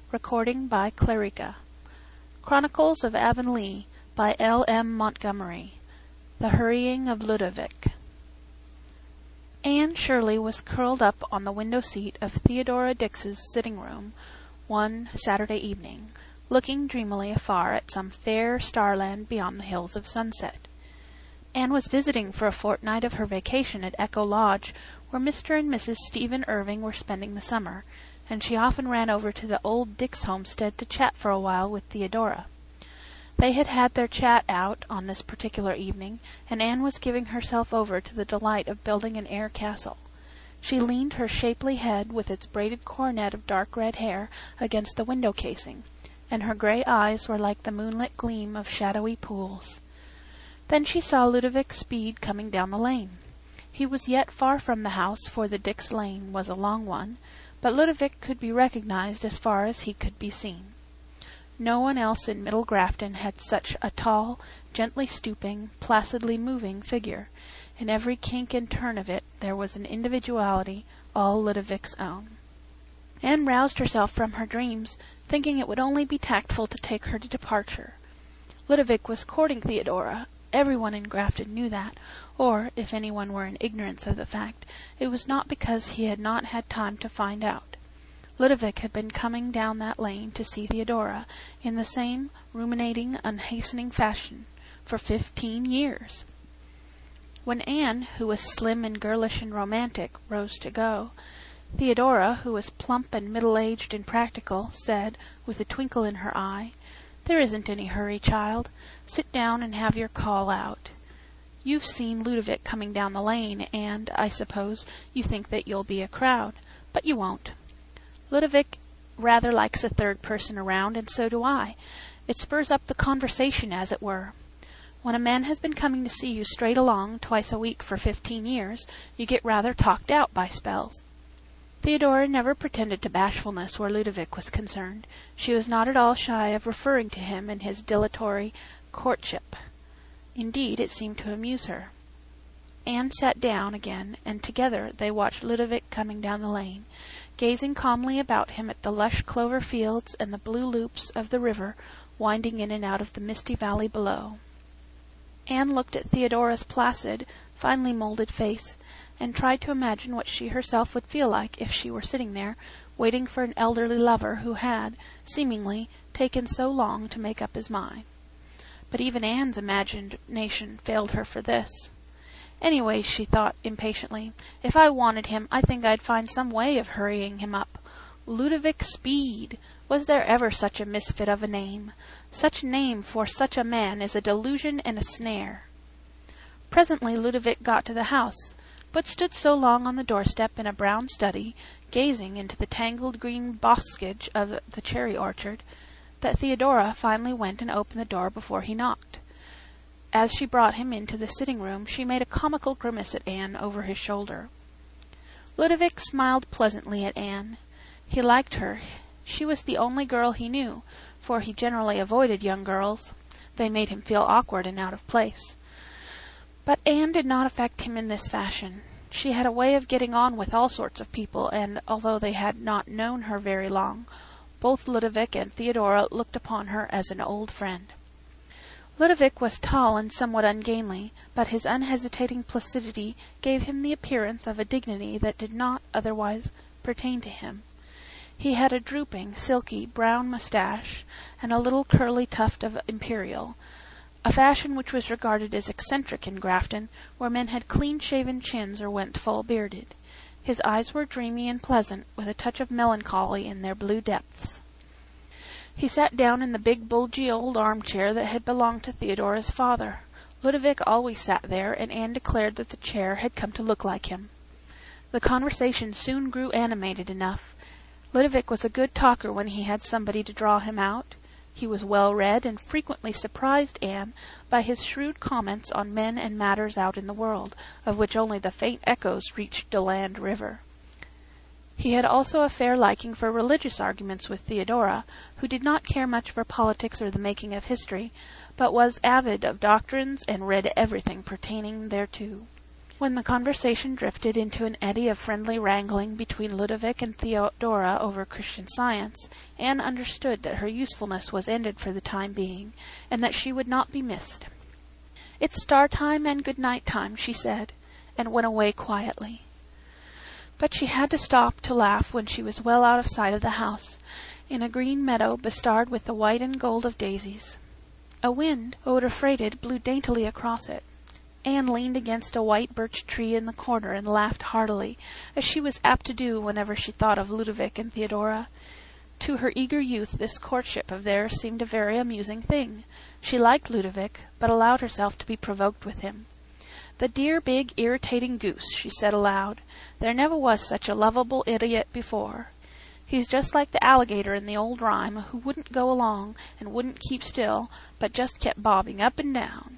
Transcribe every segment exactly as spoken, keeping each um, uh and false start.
Recording by Clarica. Chronicles of Avonlea by L. M. Montgomery. The Hurrying of Ludovic. Anne Shirley was curled up on the window-seat of Theodora Dix's sitting-room one Saturday evening, looking dreamily afar at some fair starland beyond the hills of Sunset. Anne was visiting for a fortnight of her vacation at Echo Lodge, where Mister and Missus Stephen Irving were spending the summer, and she often ran over to the old Dix homestead to chat for a while with Theodora. They had had their chat out on this particular evening, and Anne was giving herself over to the delight of building an air castle. She leaned her shapely head, with its braided coronet of dark red hair, against the window casing, and her grey eyes were like the moonlit gleam of shadowy pools. Then she saw Ludovic Speed coming down the lane. He was yet far from the house, for the Dix lane was a long one, but Ludovic could be recognized as far as he could be seen. No one else in Middle Grafton had such a tall, gently stooping, placidly moving figure. In every kink and turn of it there was an individuality all Ludovic's own. Anne roused herself from her dreams, thinking it would only be tactful to take her to departure. Ludovic was courting Theodora. Everyone in Grafton knew that, or, if anyone were in ignorance of the fact, it was not because he had not had time to find out. Ludovic had been coming down that lane to see Theodora, in the same ruminating, unhastening fashion, for fifteen years. When Anne, who was slim and girlish and romantic, rose to go, Theodora, who was plump and middle-aged and practical, said, with a twinkle in her eye, "There isn't any hurry, child. Sit down and have your call out. You've seen Ludovic coming down the lane, and, I suppose, you think that you'll be a crowd. But you won't. Ludovic rather likes a third person around, and so do I. It spurs up the conversation, as it were. When a man has been coming to see you straight along twice a week for fifteen years, you get rather talked out by spells." Theodora never pretended to bashfulness where Ludovic was concerned. She was not at all shy of referring to him in his dilatory courtship. Indeed, it seemed to amuse her. Anne sat down again, and together they watched Ludovic coming down the lane, gazing calmly about him at the lush clover fields and the blue loops of the river winding in and out of the misty valley below. Anne looked at Theodora's placid, finely moulded face, and tried to imagine what she herself would feel like if she were sitting there, waiting for an elderly lover who had, seemingly, taken so long to make up his mind. But even Anne's imagination failed her for this. Anyway, she thought impatiently, if I wanted him, I think I'd find some way of hurrying him up. Ludovic Speed! Was there ever such a misfit of a name? Such a name for such a man is a delusion and a snare. Presently Ludovic got to the house, but stood so long on the doorstep in a brown study, gazing into the tangled green boscage of the cherry orchard, that Theodora finally went and opened the door before he knocked. As she brought him into the sitting-room, she made a comical grimace at Anne over his shoulder. Ludovic smiled pleasantly at Anne. He liked her. She was the only girl he knew, for he generally avoided young girls. They made him feel awkward and out of place. But Anne did not affect him in this fashion. She had a way of getting on with all sorts of people, and although they had not known her very long, both Ludovic and Theodora looked upon her as an old friend. Ludovic was tall and somewhat ungainly, but his unhesitating placidity gave him the appearance of a dignity that did not otherwise pertain to him. He had a drooping, silky, brown moustache, and a little curly tuft of imperial, a fashion which was regarded as eccentric in Grafton, where men had clean-shaven chins or went full-bearded. His eyes were dreamy and pleasant, with a touch of melancholy in their blue depths. He sat down in the big bulgy old armchair that had belonged to Theodora's father. Ludovic always sat there, and Anne declared that the chair had come to look like him. The conversation soon grew animated enough. Ludovic was a good talker when he had somebody to draw him out. He was well-read, and frequently surprised Anne by his shrewd comments on men and matters out in the world, of which only the faint echoes reached Deland River. He had also a fair liking for religious arguments with Theodora, who did not care much for politics or the making of history, but was avid of doctrines and read everything pertaining thereto. When the conversation drifted into an eddy of friendly wrangling between Ludovic and Theodora over Christian Science, Anne understood that her usefulness was ended for the time being, and that she would not be missed. "It's star-time and good-night time," she said, and went away quietly. But she had to stop to laugh when she was well out of sight of the house, in a green meadow bestarred with the white and gold of daisies. A wind, odor-freighted, blew daintily across it. Anne leaned against a white birch tree in the corner and laughed heartily, as she was apt to do whenever she thought of Ludovic and Theodora. To her eager youth this courtship of theirs seemed a very amusing thing. She liked Ludovic, but allowed herself to be provoked with him. "The dear big irritating goose," she said aloud. "There never was such a lovable idiot before. He's just like the alligator in the old rhyme, who wouldn't go along and wouldn't keep still, but just kept bobbing up and down."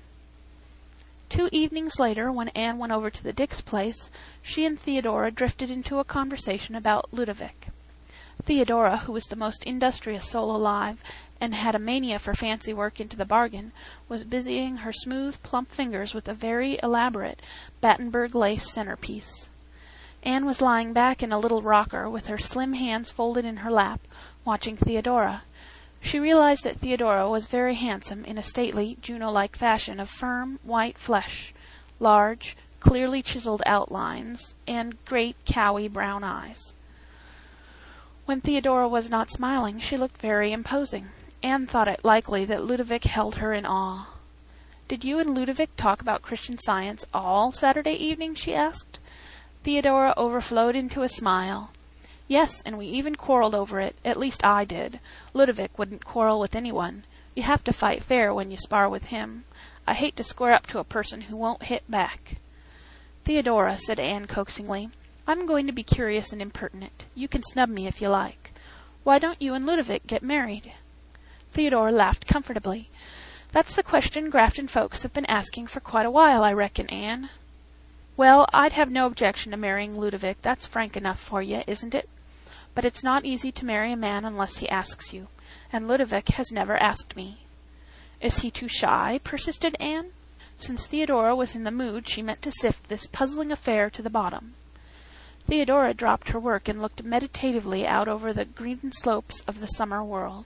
Two evenings later, when Anne went over to the Dix place, she and Theodora drifted into a conversation about Ludovic. Theodora, who was the most industrious soul alive, and had a mania for fancy work into the bargain, was busying her smooth, plump fingers with a very elaborate Battenberg lace centerpiece. Anne was lying back in a little rocker, with her slim hands folded in her lap, watching Theodora. She realized that Theodora was very handsome in a stately, Juno-like fashion of firm, white flesh, large, clearly chiseled outlines, and great, cowy brown eyes. When Theodora was not smiling, she looked very imposing. Anne thought it likely that Ludovic held her in awe. "Did you and Ludovic talk about Christian Science all Saturday evening?" she asked. Theodora overflowed into a smile. "Yes, and we even quarreled over it. At least I did. Ludovic wouldn't quarrel with anyone. You have to fight fair when you spar with him. I hate to square up to a person who won't hit back." "Theodora," said Anne coaxingly, "I'm going to be curious and impertinent. You can snub me if you like. Why don't you and Ludovic get married?" Theodora laughed comfortably. "That's the question Grafton folks have been asking for quite a while, I reckon, Anne." "Well, I'd have no objection to marrying Ludovic. That's frank enough for you, isn't it? But it's not easy to marry a man unless he asks you, and Ludovic has never asked me." "Is he too shy?" persisted Anne. Since Theodora was in the mood, she meant to sift this puzzling affair to the bottom. Theodora dropped her work and looked meditatively out over the green slopes of the summer world.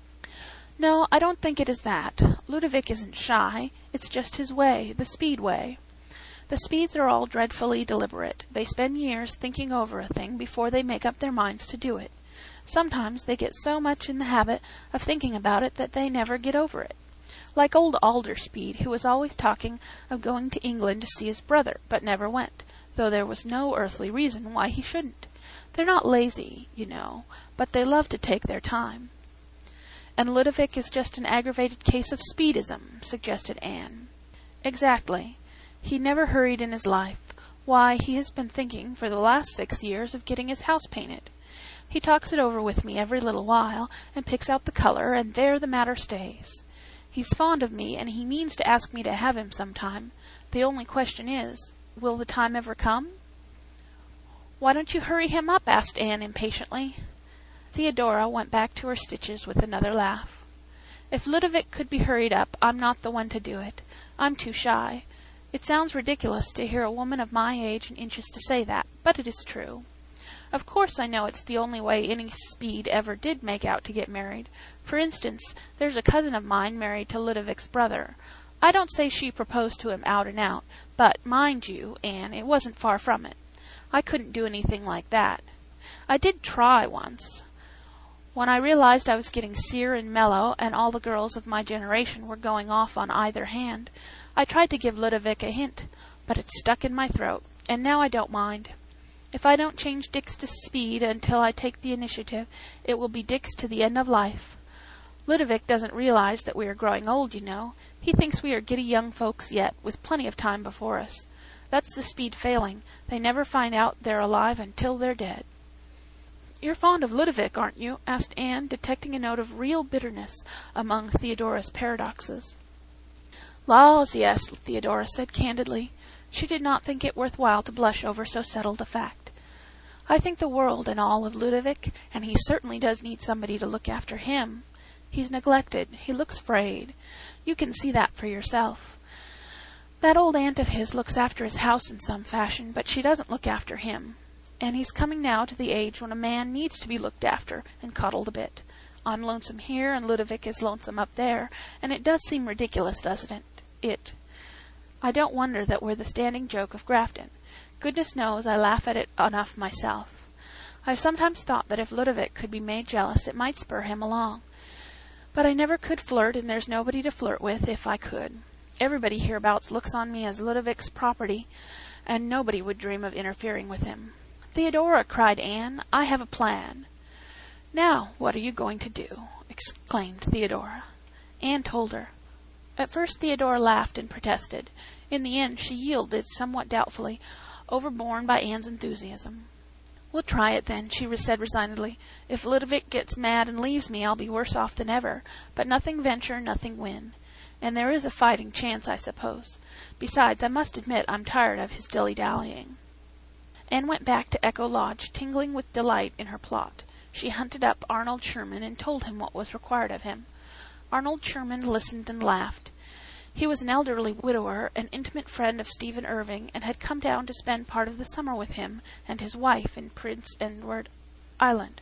"No, I don't think it is that. Ludovic isn't shy. It's just his way, the Speed way. The Speeds are all dreadfully deliberate. They spend years thinking over a thing before they make up their minds to do it. Sometimes they get so much in the habit of thinking about it that they never get over it. Like old Alder Speed, who was always talking of going to England to see his brother, but never went, though there was no earthly reason why he shouldn't. They're not lazy, you know, but they love to take their time." "And Ludovic is just an aggravated case of Speedism," suggested Anne. "Exactly. He never hurried in his life. Why, he has been thinking for the last six years of getting his house painted. He talks it over with me every little while, and picks out the color, and there the matter stays. He's fond of me, and he means to ask me to have him some time. The only question is, will the time ever come?" "Why don't you hurry him up?" asked Anne impatiently. Theodora went back to her stitches with another laugh. "If Ludovic could be hurried up, I'm not the one to do it. I'm too shy. It sounds ridiculous to hear a woman of my age and inches to say that, but it is true. Of course I know it's the only way any Speed ever did make out to get married. For instance, there's a cousin of mine married to Ludovic's brother. I don't say she proposed to him out and out, but, mind you, Anne, it wasn't far from it. I couldn't do anything like that. I did try once. When I realized I was getting sere and mellow, and all the girls of my generation were going off on either hand, I tried to give Ludovic a hint, but it stuck in my throat, and now I don't mind. If I don't change Dix to Speed until I take the initiative, it will be Dix to the end of life. Ludovic doesn't realize that we are growing old, you know. He thinks we are giddy young folks yet, with plenty of time before us. That's the Speed failing. They never find out they're alive until they're dead." "You're fond of Ludovic, aren't you?" asked Anne, detecting a note of real bitterness among Theodora's paradoxes. "Laws, yes," Theodora said candidly. She did not think it worth while to blush over so settled a fact. "I think the world and all of Ludovic, and he certainly does need somebody to look after him. He's neglected. He looks frayed. You can see that for yourself. That old aunt of his looks after his house in some fashion, but she doesn't look after him. And he's coming now to the age when a man needs to be looked after and cuddled a bit. I'm lonesome here, and Ludovic is lonesome up there, and it does seem ridiculous, doesn't it? It. I don't wonder that we're the standing joke of Grafton. Goodness knows I laugh at it enough myself. I've sometimes thought that if Ludovic could be made jealous, it might spur him along. But I never could flirt, and there's nobody to flirt with if I could. Everybody hereabouts looks on me as Ludovic's property, and nobody would dream of interfering with him. Theodora, cried Anne, I have a plan. Now, what are you going to do? Exclaimed Theodora. Anne told her. At first Theodora laughed and protested. In the end she yielded somewhat doubtfully, overborne by Anne's enthusiasm. We'll try it then, she said resignedly. If Ludovic gets mad and leaves me, I'll be worse off than ever. But nothing venture, nothing win. And there is a fighting chance, I suppose. Besides, I must admit I'm tired of his dilly-dallying. Anne went back to Echo Lodge, tingling with delight in her plot. She hunted up Arnold Sherman and told him what was required of him. Arnold Sherman listened and laughed. He was an elderly widower, an intimate friend of Stephen Irving, and had come down to spend part of the summer with him and his wife in Prince Edward Island.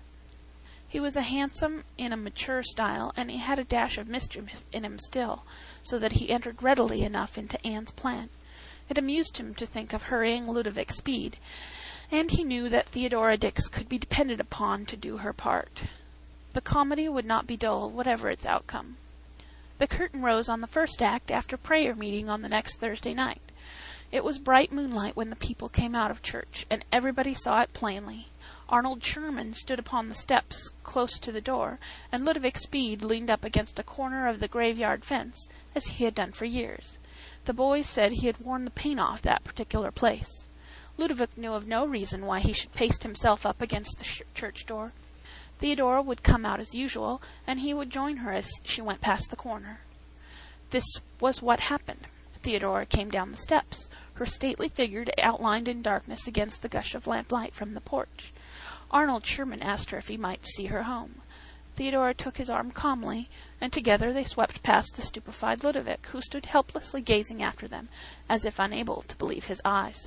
He was a handsome in a mature style, and he had a dash of mischief in him still, so that he entered readily enough into Anne's plan. It amused him to think of hurrying Ludovic Speed, and he knew that Theodora Dix could be depended upon to do her part. The comedy would not be dull, whatever its outcome. The curtain rose on the first act after prayer meeting on the next Thursday night. It was bright moonlight when the people came out of church, and everybody saw it plainly. Arnold Sherman stood upon the steps close to the door, and Ludovic Speed leaned up against a corner of the graveyard fence, as he had done for years. The boys said he had worn the paint off that particular place. Ludovic knew of no reason why he should paste himself up against the sh- church door. Theodora would come out as usual, and he would join her as she went past the corner. This was what happened. Theodora came down the steps, her stately figure outlined in darkness against the gush of lamplight from the porch. Arnold Sherman asked her if he might see her home. Theodora took his arm calmly, and together they swept past the stupefied Ludovic, who stood helplessly gazing after them, as if unable to believe his eyes.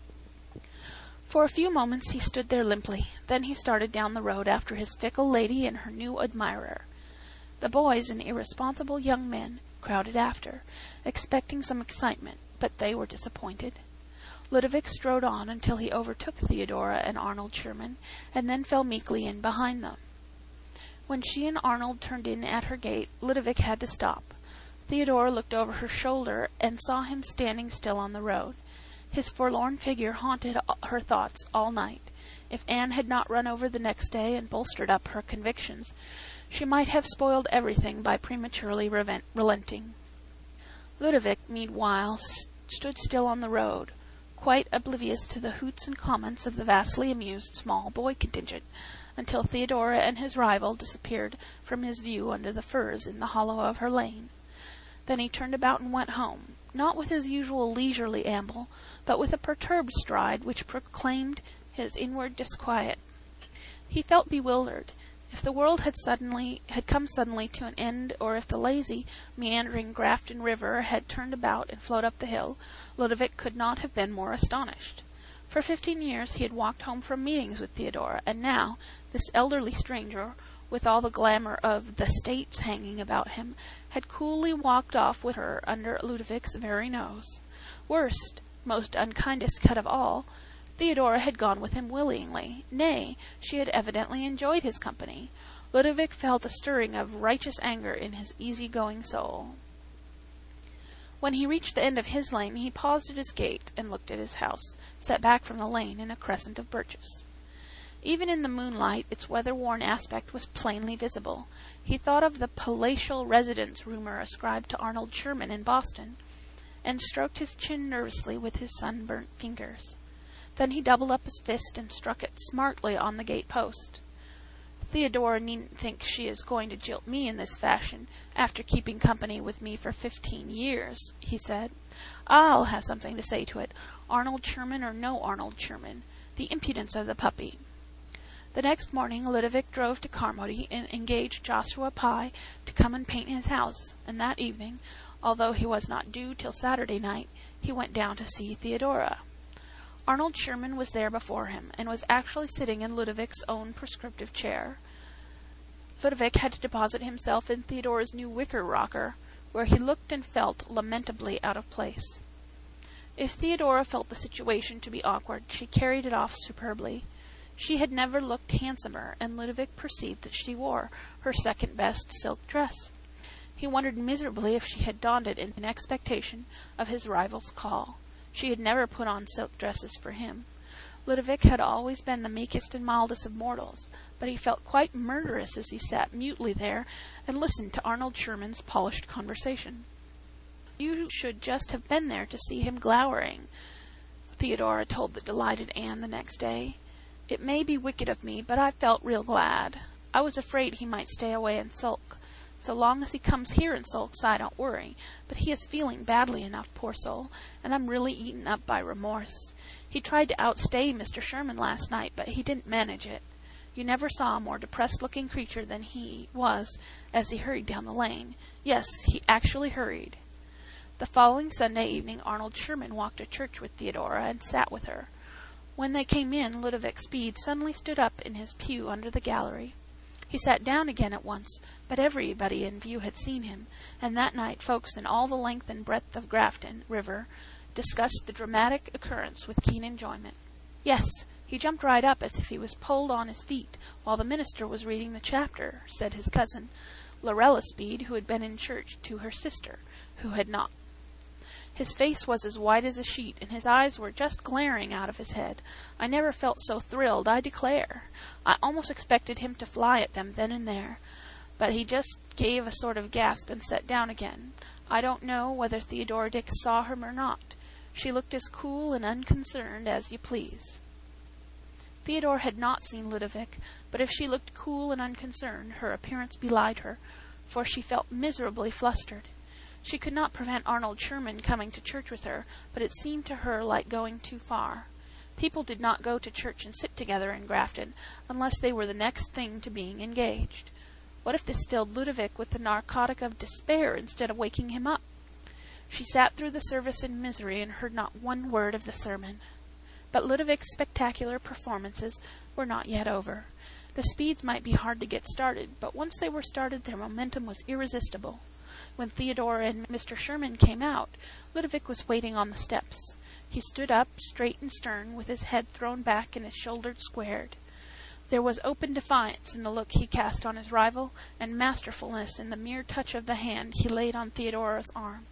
For a few moments he stood there limply. Then he started down the road after his fickle lady and her new admirer. The boys and irresponsible young men crowded after, expecting some excitement, but they were disappointed. Ludovic strode on until he overtook Theodora and Arnold Sherman, and then fell meekly in behind them. When she and Arnold turned in at her gate, Ludovic had to stop. Theodora looked over her shoulder and saw him standing still on the road. His forlorn figure haunted her thoughts all night. If Anne had not run over the next day and bolstered up her convictions, she might have spoiled everything by prematurely revent- relenting. Ludovic, meanwhile, st- stood still on the road, quite oblivious to the hoots and comments of the vastly amused small boy contingent, until Theodora and his rival disappeared from his view under the firs in the hollow of her lane. Then he turned about and went home, not with his usual leisurely amble, but with a perturbed stride which proclaimed his inward disquiet. He felt bewildered. If the world had suddenly had come suddenly to an end, or if the lazy, meandering Grafton River had turned about and flowed up the hill, Ludovic could not have been more astonished. For fifteen years he had walked home from meetings with Theodora, and now this elderly stranger, with all the glamour of the States hanging about him, had coolly walked off with her under Ludovic's very nose. Worst, most unkindest cut of all, Theodora had gone with him willingly. Nay, she had evidently enjoyed his company. Ludovic felt a stirring of righteous anger in his easy-going soul. When he reached the end of his lane, he paused at his gate and looked at his house, set back from the lane in a crescent of birches. Even in the moonlight, its weather-worn aspect was plainly visible. He thought of the palatial residence rumor ascribed to Arnold Sherman in Boston, and stroked his chin nervously with his sunburnt fingers. Then he doubled up his fist and struck it smartly on the gate-post. Theodora needn't think she is going to jilt me in this fashion, after keeping company with me for fifteen years, he said. I'll have something to say to it, Arnold Sherman or no Arnold Sherman. The impudence of the puppy. The next morning Ludovic drove to Carmody and engaged Joshua Pye to come and paint his house, and that evening Although he was not due till Saturday night, he went down to see Theodora. Arnold Sherman was there before him, and was actually sitting in Ludovic's own prescriptive chair. Ludovic had to deposit himself in Theodora's new wicker rocker, where he looked and felt lamentably out of place. If Theodora felt the situation to be awkward, she carried it off superbly. She had never looked handsomer, and Ludovic perceived that she wore her second-best silk dress. He wondered miserably if she had donned it in expectation of his rival's call. She had never put on silk dresses for him. Ludovic had always been the meekest and mildest of mortals, but he felt quite murderous as he sat mutely there and listened to Arnold Sherman's polished conversation. "You should just have been there to see him glowering," Theodora told the delighted Anne the next day. "It may be wicked of me, but I felt real glad. I was afraid he might stay away and sulk. So long as he comes here and sulks, I don't worry, but he is feeling badly enough, poor soul, and I'm really eaten up by remorse. He tried to outstay Mister Sherman last night, but he didn't manage it. You never saw a more depressed-looking creature than he was as he hurried down the lane. Yes, he actually hurried." The following Sunday evening Arnold Sherman walked to church with Theodora and sat with her. When they came in, Ludovic Speed suddenly stood up in his pew under the gallery. He sat down again at once, but everybody in view had seen him, and that night folks in all the length and breadth of Grafton River discussed the dramatic occurrence with keen enjoyment. "Yes, he jumped right up as if he was pulled on his feet while the minister was reading the chapter," said his cousin, Lorella Speed, who had been in church, to her sister, who had not. "His face was as white as a sheet, and his eyes were just glaring out of his head. I never felt so thrilled, I declare. I almost expected him to fly at them then and there. But he just gave a sort of gasp and sat down again. I don't know whether Theodora Dix saw him or not. She looked as cool and unconcerned as you please." Theodora had not seen Ludovic, but if she looked cool and unconcerned, her appearance belied her, for she felt miserably flustered. She could not prevent Arnold Sherman coming to church with her, but it seemed to her like going too far. People did not go to church and sit together in Grafton, unless they were the next thing to being engaged. What if this filled Ludovic with the narcotic of despair instead of waking him up? She sat through the service in misery and heard not one word of the sermon. But Ludovic's spectacular performances were not yet over. The Speeds might be hard to get started, but once they were started their momentum was irresistible. When Theodora and Mister Sherman came out, Ludovic was waiting on the steps. He stood up, straight and stern, with his head thrown back and his shoulders squared. There was open defiance in the look he cast on his rival, and masterfulness in the mere touch of the hand he laid on Theodora's arm.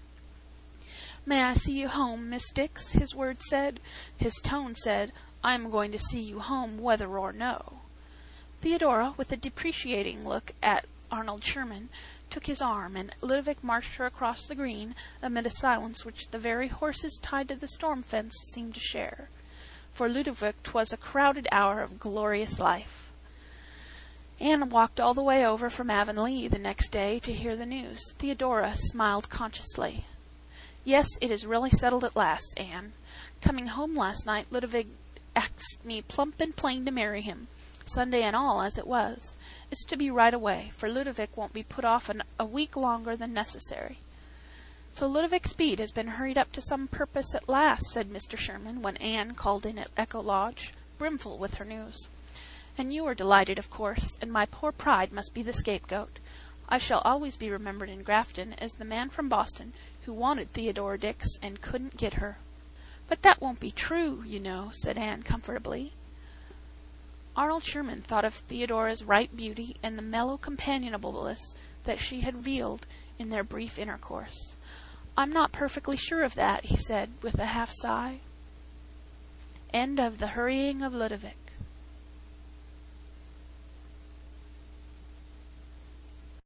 "May I see you home, Miss Dix?" his words said. His tone said, "I am going to see you home, whether or no." Theodora, with a depreciating look at Arnold Sherman, took his arm, and Ludovic marched her across the green, amid a silence which the very horses tied to the storm fence seemed to share. For Ludovic 'twas a crowded hour of glorious life. Anne walked all the way over from Avonlea the next day to hear the news. Theodora smiled consciously. "Yes, it is really settled at last, Anne. Coming home last night, Ludovic asked me plump and plain to marry him, Sunday and all as it was. It's to be right away, for Ludovic won't be put off an, a week longer than necessary." "So Ludovic Speed has been hurried up to some purpose at last," said Mister Sherman, when Anne called in at Echo Lodge, brimful with her news. "And you are delighted, of course, and my poor pride must be the scapegoat. I shall always be remembered in Grafton as the man from Boston who wanted Theodora Dix and couldn't get her." "But that won't be true, you know," said Anne comfortably. Arnold Sherman thought of Theodora's ripe beauty and the mellow companionableness that she had revealed in their brief intercourse. "I'm not perfectly sure of that," he said, with a half sigh. End of The Hurrying of Ludovic.